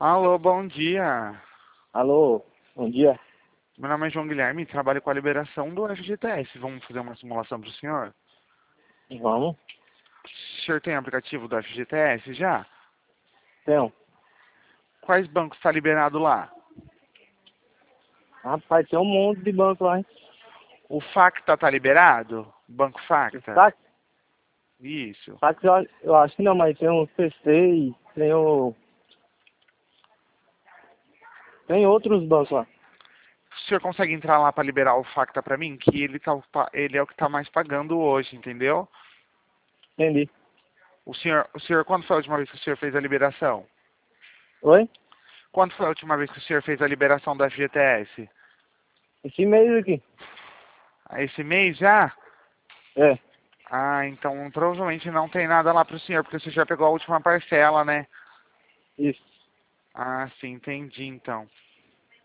Alô, bom dia. Alô, bom dia. Meu nome é João Guilherme, trabalho com a liberação do FGTS. Vamos fazer uma simulação para o senhor? Vamos? O senhor tem aplicativo do FGTS já? Então, Quais bancos está liberado lá? rapaz, tem um monte de banco lá, hein? O Facta está liberado? Banco O Facta? Sax, Isso. Sax eu acho que não, mas tem o C6, tem outros bancos lá. O senhor consegue entrar lá para liberar o Facta para mim? Que ele é o que está mais pagando hoje, entendeu? Entendi. O senhor, quando foi a última vez que o senhor fez a liberação? Oi? Quando foi a última vez que o senhor fez a liberação do FGTS? Esse mês aqui. Esse mês já? É, Ah, então provavelmente não tem nada lá pro senhor, porque você já pegou a última parcela, né? isso. Ah, sim, entendi então.